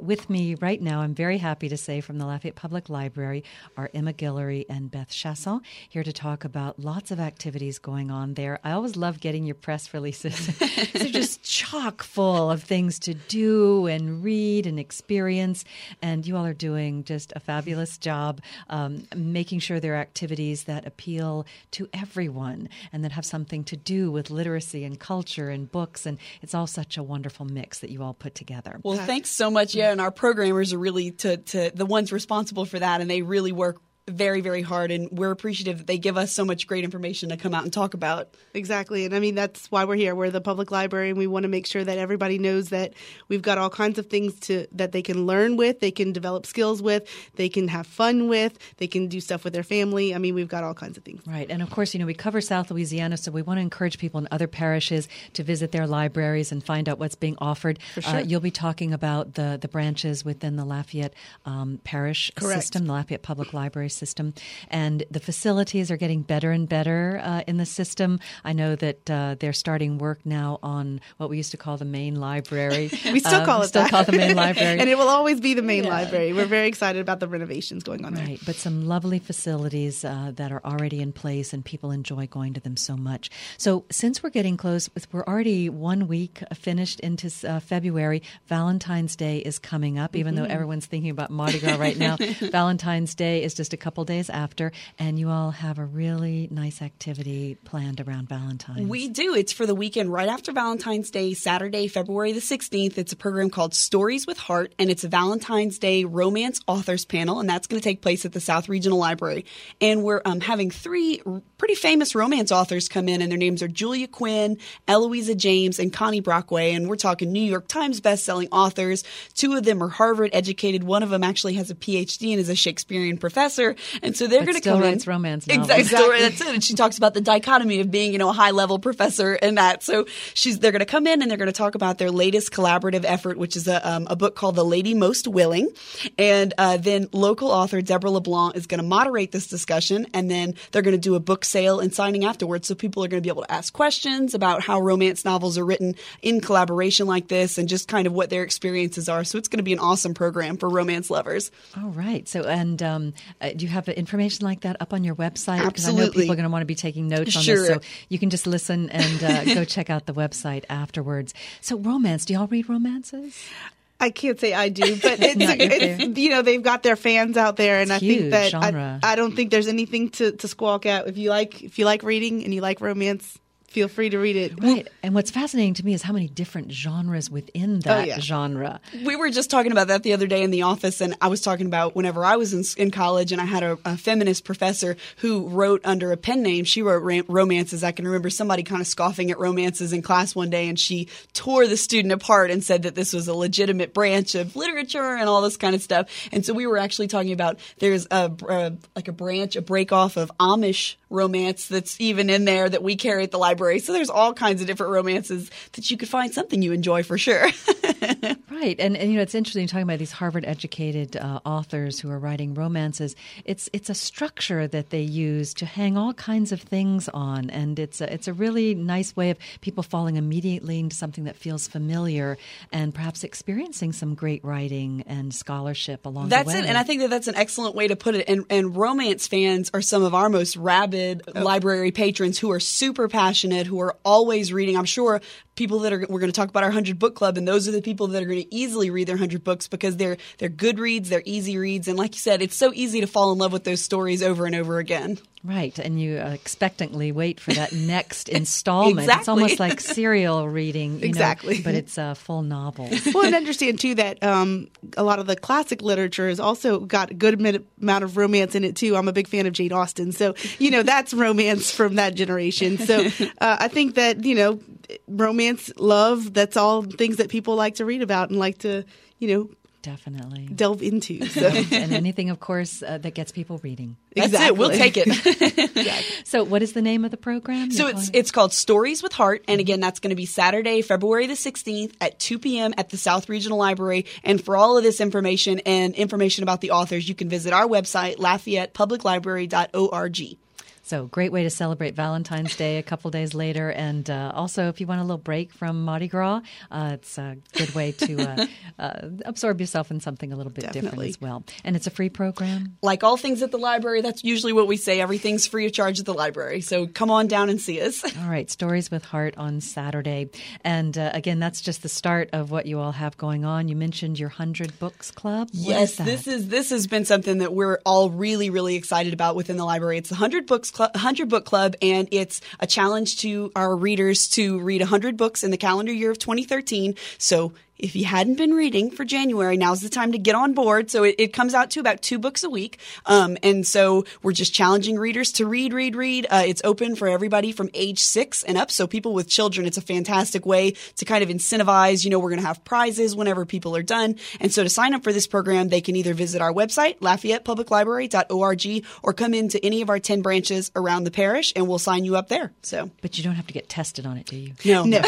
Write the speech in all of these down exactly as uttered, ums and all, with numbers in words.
with me right now, I'm very happy to say, from the Lafayette Public Library, are Emma Guillory and Beth Chasson, here to talk about lots of activities going on there. I always love getting your press releases. They're just chock full of things to do and read and experience, and you all are doing just a fabulous job um, making sure there are activities that appeal to everyone and that have something to do with literacy and culture and books, and it's all such a wonderful mix that you all put together. Well, thanks so much. Yeah, and our programmers are really to, to the ones responsible for that, and they really work very, very hard, and we're appreciative that they give us so much great information to come out and talk about. Exactly. And I mean, that's why we're here. We're the public library, and we want to make sure that everybody knows that we've got all kinds of things to that they can learn with, they can develop skills with, they can have fun with, they can do stuff with their family. I mean, we've got all kinds of things. Right. And of course, you know, we cover South Louisiana, so we want to encourage people in other parishes to visit their libraries and find out what's being offered. For sure. Uh, you'll be talking about the, the branches within the Lafayette um, Parish Correct. system, the Lafayette Public Library system. And the facilities are getting better and better uh, in the system. I know that uh, they're starting work now on what we used to call the main library. We still um, call it still that. call it the main library. And it will always be the main Yeah. library. We're very excited about the renovations going on there. Right, but some lovely facilities uh, that are already in place, and people enjoy going to them so much. So since we're getting close, we're already one week finished into uh, February. Valentine's Day is coming up, even mm-hmm. though everyone's thinking about Mardi Gras right now. Valentine's Day is just a couple days after, and you all have a really nice activity planned around Valentine's. We do. It's for the weekend right after Valentine's Day, Saturday, February the sixteenth. It's a program called Stories with Heart, and it's a Valentine's Day romance authors panel, and that's going to take place at the South Regional Library. And we're um, having three pretty famous romance authors come in, and their names are Julia Quinn, Eloisa James, and Connie Brockway. And we're talking New York Times bestselling authors. Two of them are Harvard educated. One of them actually has a P H D and is a Shakespearean professor. And so they're going to come in. Romance novels. Exactly. Exactly. That's it. And she talks about the dichotomy of being, you know, a high level professor and that. So she's they're going to come in and they're going to talk about their latest collaborative effort, which is a um, a book called The Lady Most Willing. And uh, then local author Deborah LeBlanc is going to moderate this discussion, and then they're going to do a book sale and signing afterwards. So people are going to be able to ask questions about how romance novels are written in collaboration like this, and just kind of what their experiences are. So it's going to be an awesome program for romance lovers. All right. So, and um, uh, do you have information like that up on your website? Because I know Absolutely. people are going to want to be taking notes on Sure. this, so you can just listen and uh, go check out the website afterwards. So, romance. Do y'all read romances? I can't say I do, but it's, Not your it's you know, they've got their fans out there, and It's I think huge that genre. I, I don't think there's anything to, to squawk at. If you like if you like reading and you like romance, feel free to read it. Right. And what's fascinating to me is how many different genres within that Oh, yeah. genre. We were just talking about that the other day in the office, and I was talking about whenever I was in, in college, and I had a, a feminist professor who wrote under a pen name. She wrote ram- romances. I can remember somebody kind of scoffing at romances in class one day, and she tore the student apart and said that this was a legitimate branch of literature and all this kind of stuff. And so we were actually talking about there's a, a like a branch, a break off of Amish romance that's even in there that we carry at the library. So there's all kinds of different romances that you could find something you enjoy for sure. Right. And, and, you know, it's interesting talking about these Harvard-educated uh, authors who are writing romances. It's it's a structure that they use to hang all kinds of things on. And it's a, it's a really nice way of people falling immediately into something that feels familiar and perhaps experiencing some great writing and scholarship along That's the way. it. And I think that that's an excellent way to put it. And, and romance fans are some of our most rabid oh. library patrons who are super passionate, who are always reading. I'm sure people that are we're going to talk about our one hundred book club, and those are the people that are going to easily read their one hundred books because they're they're good reads, they're easy reads, and like you said, it's so easy to fall in love with those stories over and over again. Right, and you uh, expectantly wait for that next installment. Exactly. It's almost like serial reading, you Exactly. know, but it's uh, full novels. Well, and understand too that um, a lot of the classic literature has also got a good amount of romance in it too. I'm a big fan of Jane Austen, so you know that's romance from that generation. So uh, I think that you know romance, love, that's all things that people like to read about and like to you know Definitely delve into. So. And anything, of course, uh, that gets people reading. That's Exactly. it. We'll take it. Exactly. So what is the name of the program? So it's it's called Stories with Heart, and again, that's going to be Saturday, February the sixteenth at two p.m. at the South Regional Library. And for all of this information and information about the authors, you can visit our website, Lafayette Public Library dot org. So great way to celebrate Valentine's Day a couple days later. And uh, also, if you want a little break from Mardi Gras, uh, it's a good way to uh, uh, absorb yourself in something a little bit Definitely. different as well. And it's a free program. Like all things at the library, that's usually what we say. Everything's free of charge at the library. So come on down and see us. All right. Stories with Heart on Saturday. And uh, again, that's just the start of what you all have going on. You mentioned your one hundred Books Club. What Yes, is that? this is this has been something that we're all really, really excited about within the library. It's the one hundred Books Club, one hundred Book Club, and it's a challenge to our readers to read one hundred books in the calendar year of twenty thirteen. So if you hadn't been reading for January, now's the time to get on board. So it, it comes out to about two books a week. Um, and so we're just challenging readers to read, read, read. Uh, it's open for everybody from age six and up. So people with children, it's a fantastic way to kind of incentivize, you know, we're going to have prizes whenever people are done. And so to sign up for this program, they can either visit our website, Lafayette Public Library dot org, or come into any of our ten branches around the parish and we'll sign you up there. So, But you don't have to get tested on it, do you? no. No.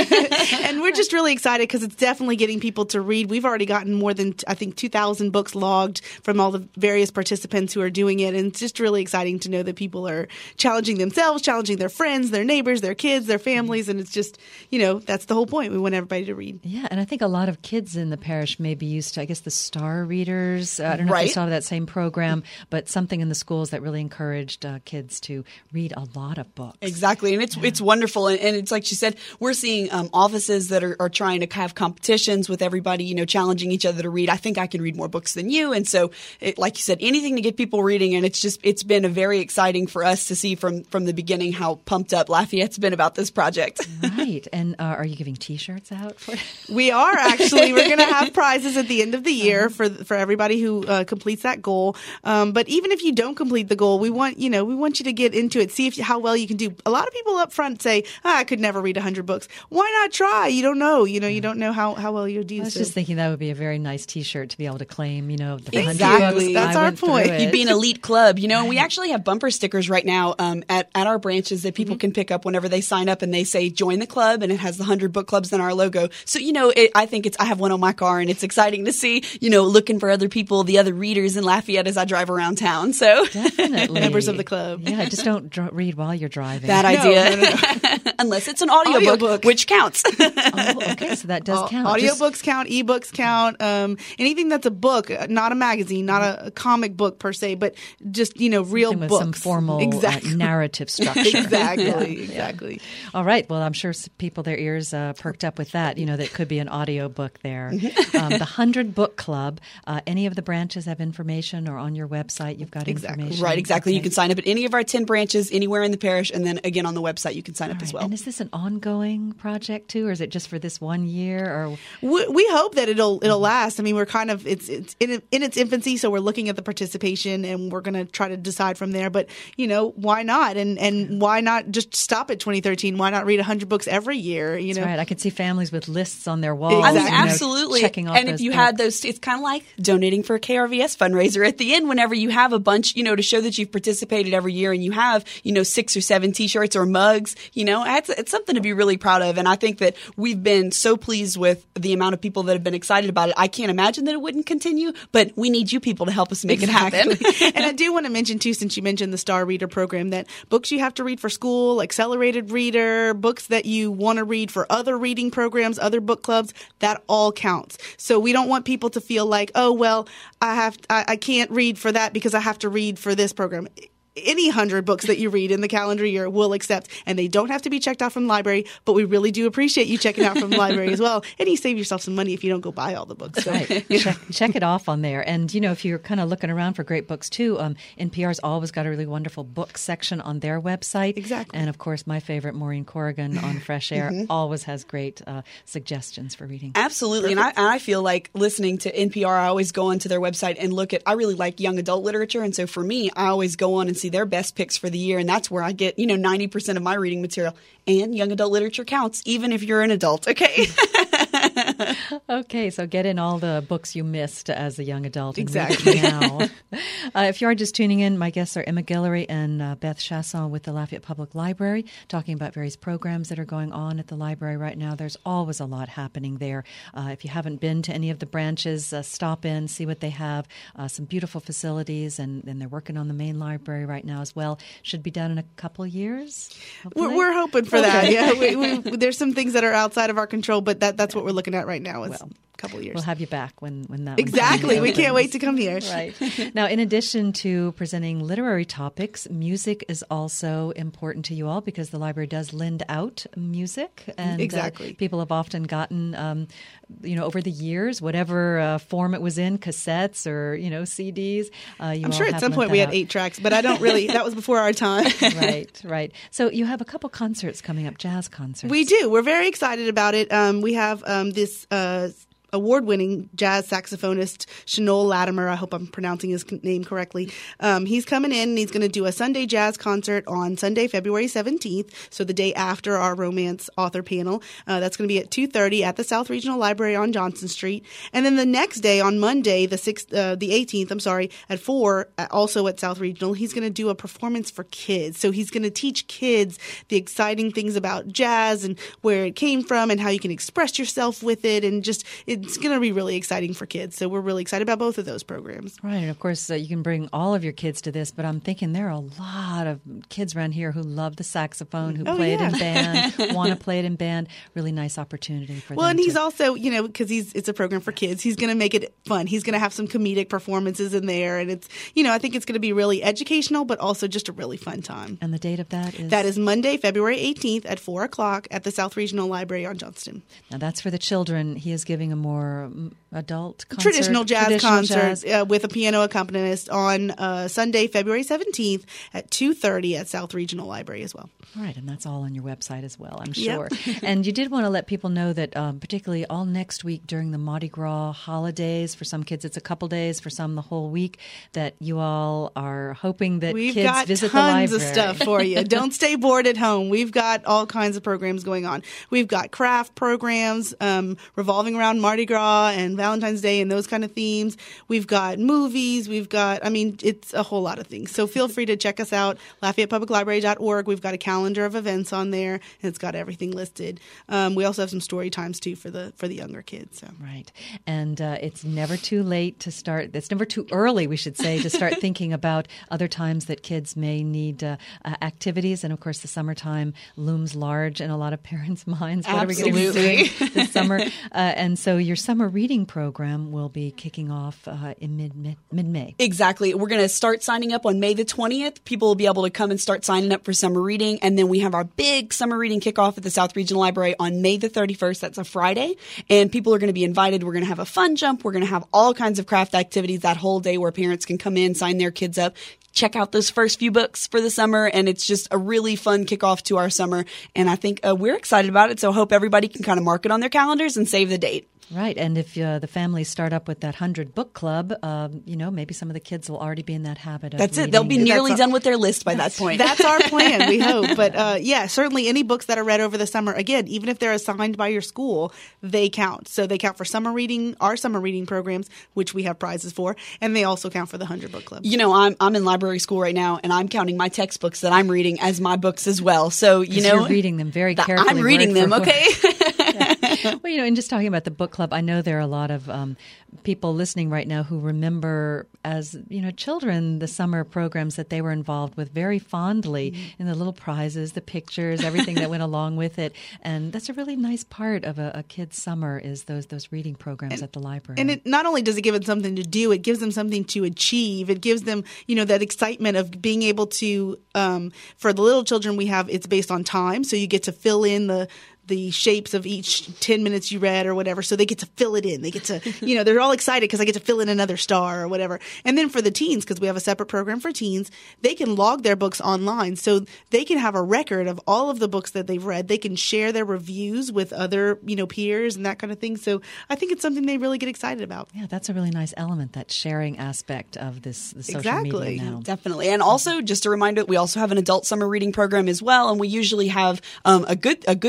And we're just really excited because it's definitely getting people to read. We've already gotten more than, I think, two thousand books logged from all the various participants who are doing it. And it's just really exciting to know that people are challenging themselves, challenging their friends, their neighbors, their kids, their families. And it's just, you know, that's the whole point. We want everybody to read. Yeah, and I think a lot of kids in the parish may be used to, I guess, the Star Readers. Uh, I don't know if Right. you saw that same program, but something in the schools that really encouraged uh, kids to read a lot of books. Exactly, and it's it's wonderful, and, and it's like she said, we're seeing um, offices that are, are trying to have competitions with everybody, you know, challenging each other to read. I think I can read more books than you, and so, it, like you said, anything to get people reading, and it's just it's been a very exciting for us to see from from the beginning how pumped up Lafayette's been about this project. Right, and uh, are you giving T-shirts out for it? We are actually. We're going to have prizes at the end of the year for for everybody who uh, completes that goal. Um, but even if you don't complete the goal, we want you know we want you to get into it, see if how well you can do. A lot of people up front say, ah, "I could never read one hundred books." Why not try? You don't know. You know, you don't know how, how well you do. I was so. just thinking that would be a very nice T-shirt to be able to claim, you know, the one hundred Exactly. books. That's I our went through point. it. You'd be an elite club, you know, and we actually have bumper stickers right now um, at, at our branches that people can pick up whenever they sign up, and they say join the club, and it has the one hundred book clubs in our logo. So, you know, it, I think it's, I have one on my car, and it's exciting to see, you know, looking for other people, the other readers in Lafayette as I drive around town. So Definitely. Members of the club. Yeah, just don't dr- read while you're driving. that No, idea, no, no, no. unless it's an audiobook, Audiobook. which counts. Oh, okay, so that does Au- count. Just- Audiobooks count, ebooks count, um, anything that's a book, uh, not a magazine, not a, a comic book per se, but just, you know, real something with books. some formal exactly. uh, narrative structure. exactly, exactly. All right. Well, I'm sure s- people, their ears uh, perked up with that. You know, that could be an audio book there. Mm-hmm. um, the one hundred Book Club. Uh, any of the branches have information, or on your website you've got Exactly. information? Right, exactly. Okay. You can sign up at any of our ten branches, anywhere in the parish, and then again on the website you can sign up All as right. well. And is this an ongoing project too, or is it just for this one year? Or We, we hope that it'll it'll last. I mean, we're kind of it's it's in in its infancy, so we're looking at the participation, and we're going to try to decide from there. But you know, why not? And and why not just stop at twenty thirteen? Why not read one hundred books every year? You That's know, right. I could see families with lists on their walls. I mean, Exactly. you know, absolutely. checking off and if those you books. had those, it's kind of like donating for a K R V S fundraiser at the end. Whenever you have a bunch, you know, to show that you've participated every year, and you have, you know, six or seven T-shirts or mugs, you know, it's, it's something to be really proud of. And I think that we've been so pleased with the amount of people that have been excited about it. I can't imagine that it wouldn't continue, but we need you people to help us make it happen. And I do want to mention too, since you mentioned the Star Reader program, that books you have to read for school, accelerated reader, books that you want to read for other reading programs, other book clubs, that all counts. So we don't want people to feel like, oh well, I have I, I can't read for that because I have to read for this program. Any hundred books that you read in the calendar year we'll accept, and they don't have to be checked out from the library, but we really do appreciate you checking out from the library as well. And you save yourself some money if you don't go buy all the books. So, Right. check, check it off on there. And, you know, if you're kind of looking around for great books, too, um, N P R's always got a really wonderful book section on their website. Exactly. And, of course, my favorite, Maureen Corrigan on Fresh Air, always has great uh, suggestions for reading. Absolutely. And I, and I feel like listening to N P R, I always go onto their website and look at, I really like young adult literature. And so for me, I always go on and see their best picks for the year. And that's where I get, you know, ninety percent of my reading material. And young adult literature counts, even if you're an adult. Okay. Okay, so get in all the books you missed as a young adult. And Exactly. read them now. uh, if you are just tuning in, my guests are Emma Guillory and uh, Beth Chasson with the Lafayette Public Library, talking about various programs that are going on at the library right now. There's always a lot happening there. Uh, if you haven't been to any of the branches, uh, stop in, see what they have. Uh, some beautiful facilities, and, and they're working on the main library right now as well. Should be done in a couple of years. We're, we're hoping for Okay. that. Yeah, we, we, there's some things that are outside of our control, but that, that's what we're looking at right now. Is Well, a couple of years. We'll have you back when, when that Exactly. one We opens. can't wait to come here. Right. Now, in addition to presenting literary topics, music is also important to you all because the library does lend out music. And Exactly. uh, people have often gotten, um, you know, over the years, whatever uh, form it was in, cassettes or, you know, C Ds. Uh, you I'm all sure at have some lent point that we had out. eight tracks, but I don't really, that was before our time. Right, right. So you have a couple concerts coming up, jazz concerts. We do. We're very excited about it. Um, we have um, this uh, award-winning jazz saxophonist, Shanol Latimer. I hope I'm pronouncing his name correctly. Um, he's coming in and he's going to do a Sunday jazz concert on Sunday, February seventeenth, so the day after our romance author panel. Uh, that's going to be at two thirty at the South Regional Library on Johnson Street. And then the next day, on Monday, the sixth, uh, the eighteenth, I'm sorry, at four, uh, also at South Regional, he's going to do a performance for kids. So he's going to teach kids the exciting things about jazz and where it came from and how you can express yourself with it, and just it's going to be really exciting for kids. So we're really excited about both of those programs. Right, and of course, uh, you can bring all of your kids to this, but I'm thinking there are a lot of kids around here who love the saxophone, who Oh, play yeah. it in band, want to play it in band. Really nice opportunity for Well, them and he's to- also, you know, because he's it's a program for kids, he's going to make it fun. He's going to have some comedic performances in there, and it's, you know, I think it's going to be really educational, but also just a really fun time. And the date of that is? That is Monday, February eighteenth at four o'clock at the South Regional Library on Johnston. Now, that's for the children. He is giving a more mm, adult concert. Traditional jazz traditional concert jazz. Uh, with a piano accompanist on uh, Sunday, February seventeenth at two thirty at South Regional Library as well. All right, and that's all on your website as well, I'm Yep. sure. And you did want to let people know that um, particularly all next week during the Mardi Gras holidays, for some kids it's a couple days, for some the whole week, that you all are hoping that We've kids got visit tons the of library. stuff for you. Don't stay bored at home. We've got all kinds of programs going on. We've got craft programs um, revolving around Mardi Gras and Valentine's Day and those kind of themes. We've got movies. We've got, I mean, it's a whole lot of things. So feel free to check us out, Lafayette Public Library dot org. We've got a calendar of events on there, and it's got everything listed. Um, we also have some story times too for the for the younger kids. So. Right. And uh, it's never too late to start. It's never too early, we should say, to start thinking about other times that kids may need uh, uh, activities. And of course, the summertime looms large in a lot of parents' minds. What are we going to be Absolutely. doing this summer? Uh, and so your summer reading program will be kicking off uh, in mid, mid, mid-May. Exactly. We're going to start signing up on May the twentieth. People will be able to come and start signing up for summer reading. And then we have our big summer reading kickoff at the South Regional Library on May the thirty-first. That's a Friday. And people are going to be invited. We're going to have a fun jump. We're going to have all kinds of craft activities that whole day where parents can come in, sign their kids up, check out those first few books for the summer. And it's just a really fun kickoff to our summer. And I think uh, we're excited about it. So I hope everybody can kind of mark it on their calendars and save the date. Right. And if uh, the families start up with that one hundred book club, um, you know, maybe some of the kids will already be in that habit of That's reading. it. They'll be nearly That's done with their list by that point. That's our plan, we hope. But uh, yeah, certainly any books that are read over the summer, again, even if they're assigned by your school, they count. So they count for summer reading, our summer reading programs, which we have prizes for, and they also count for the one hundred book club. You know, I'm I'm in library school right now, and I'm counting my textbooks that I'm reading as my books as well. So you 'Cause know, you're reading them very th- carefully. I'm reading word them. for word. Okay. Well, you know, and just talking about the book club, I know there are a lot of um, people listening right now who remember as, you know, children, the summer programs that they were involved with very fondly Mm-hmm. in the little prizes, the pictures, everything that went along with it. And that's a really nice part of a, a kid's summer is those those reading programs and, at the library. And it not only does it give them something to do, it gives them something to achieve. It gives them, you know, that excitement of being able to, um, for the little children we have, it's based on time. So you get to fill in the the shapes of each ten minutes you read or whatever. So they get to fill it in. They get to, you know, they're all excited because I get to fill in another star or whatever. And then for the teens, because we have a separate program for teens, they can log their books online. So they can have a record of all of the books that they've read. They can share their reviews with other, you know, peers and that kind of thing. So I think it's something they really get excited about. yeah, that's a really nice element, that sharing aspect of this the social Exactly. media now. Definitely. And also, just a reminder, we also have an adult summer reading program as well. And we usually have um, a good a good giveaway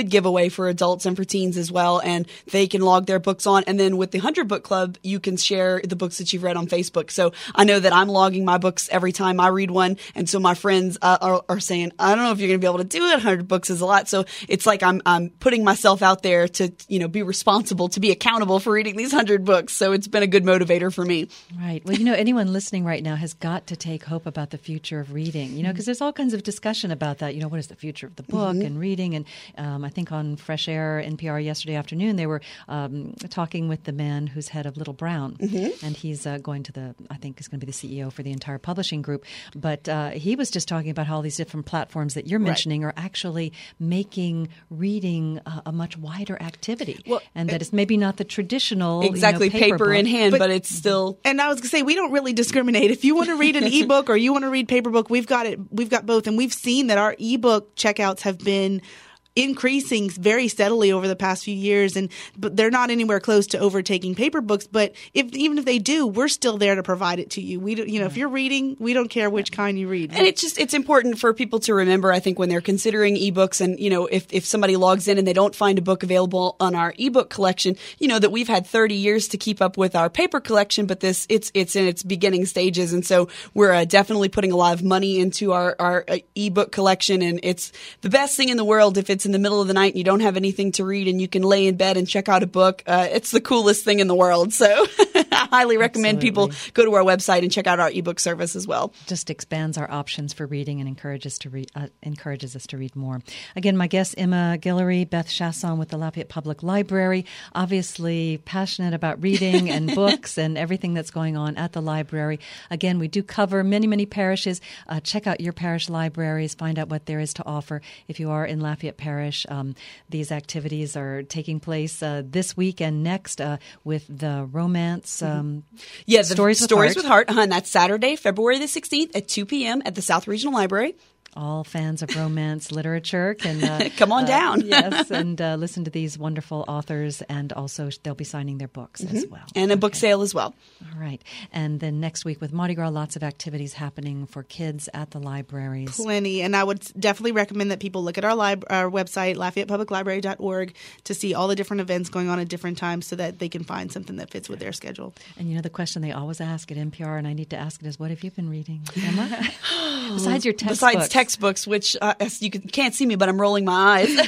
Library for adults and for teens as well, and they can log their books on. And then with the one hundred Book Club, you can share the books that you've read on Facebook. So I know that I'm logging my books every time I read one, and so my friends uh, are, are saying, I don't know if you're going to be able to do it. one hundred books is a lot. So it's like I'm I'm putting myself out there to, you know, be responsible, to be accountable for reading these one hundred books. So it's been a good motivator for me. Right. Well, you know, anyone listening right now has got to take hope about the future of reading, you know, because there's all kinds of discussion about that. You know, what is the future of the book mm-hmm. and reading? And um, I think on Fresh Air N P R yesterday afternoon, they were um, talking with the man who's head of Little Brown. Mm-hmm. And he's uh, going to the, I think is going to be the C E O for the entire publishing group. But uh, he was just talking about how all these different platforms that you're mentioning right. are actually making reading a, a much wider activity. Well, and that it's maybe not the traditional exactly you know, paper, paper in hand, but, but it's still. And I was going to say, we don't really discriminate. If you want to read an ebook or you want to read paper book, we've got it. We've got both. And we've seen that our ebook checkouts have been increasing very steadily over the past few years, and but they're not anywhere close to overtaking paper books. But if even if they do, we're still there to provide it to you. We, do, you know, right. if you're reading, we don't care which kind you read. And it's just it's important for people to remember. I think when they're considering ebooks, and you know, if if somebody logs in and they don't find a book available on our ebook collection, you know that we've had thirty years to keep up with our paper collection, but this it's it's in its beginning stages, and so we're uh, definitely putting a lot of money into our our uh, ebook collection, and it's the best thing in the world if it's in the middle of the night and you don't have anything to read and you can lay in bed and check out a book. Uh, it's the coolest thing in the world. So I highly recommend Absolutely. people go to our website and check out our ebook service as well. Just expands our options for reading and encourages to read, uh, encourages us to read more. Again, my guests, Emma Guillory, Beth Chasson with the Lafayette Public Library, obviously passionate about reading and books and everything that's going on at the library. Again, we do cover many, many parishes. Uh, check out your parish libraries, find out what there is to offer. If you are in Lafayette Parish, Um, these activities are taking place uh, this week and next uh, with the romance um, yeah, the Stories, Stories with Heart. with Heart. Uh, and that's Saturday, February the sixteenth at two p.m. at the South Regional Library. All fans of romance literature can uh, come on uh, down. yes, and uh, listen to these wonderful authors, and also they'll be signing their books mm-hmm. as well. And a okay. book sale as well. All right. And then next week with Mardi Gras, lots of activities happening for kids at the libraries. Plenty. And I would definitely recommend that people look at our, lib- our website, Lafayette Public Library dot org, to see all the different events going on at different times so that they can find something that fits with their schedule. And you know, the question they always ask at N P R, and I need to ask it, is what have you been reading, Emma? Besides your textbooks. Besides textbooks, which uh, you can't see me, but I'm rolling my eyes.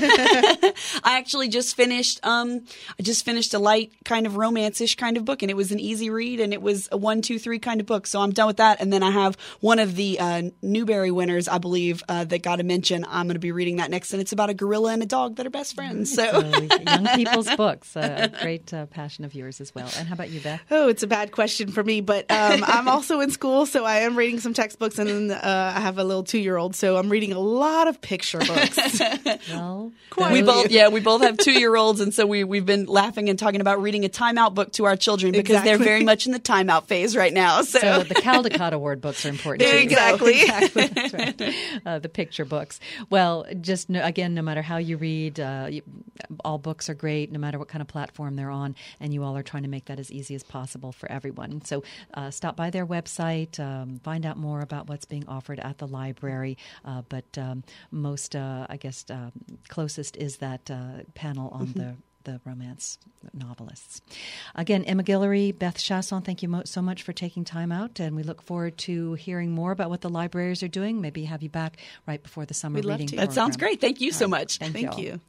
I actually just finished. Um, I just finished a light kind of romance-ish kind of book, and it was an easy read, and it was a one, two, three kind of book. So I'm done with that. And then I have one of the uh, Newbery winners, I believe, uh, that got a mention. I'm going to be reading that next, and it's about a gorilla and a dog that are best friends. So uh, young people's books, uh, a great uh, passion of yours as well. And how about you, Beth? Oh, it's a bad question for me, but um, I'm also in school, so I am reading some textbooks, and then uh, I have a little two-year-old, so I'm reading a lot of picture books. Well, we both, yeah, we both have two-year-olds, and so we we've been laughing and talking about reading a timeout book to our children because exactly. they're very much in the timeout phase right now. So, so the Caldecott Award books are important. Exactly, exactly. That's right. Uh, the picture books. Well, just no, again, no matter how you read, uh, you, all books are great, no matter what kind of platform they're on, and you all are trying to make that as easy as possible for everyone. So, uh, stop by their website, um, find out more about what's being offered at the library. Uh, but um, most, uh, I guess, uh, closest is that uh, panel on mm-hmm. the the romance novelists. Again, Emma Guillory, Beth Chasson, thank you mo- so much for taking time out, and we look forward to hearing more about what the libraries are doing. Maybe have you back right before the summer We'd love reading to. program. That sounds great. Thank you All so right. much. Thank, Thank you. you.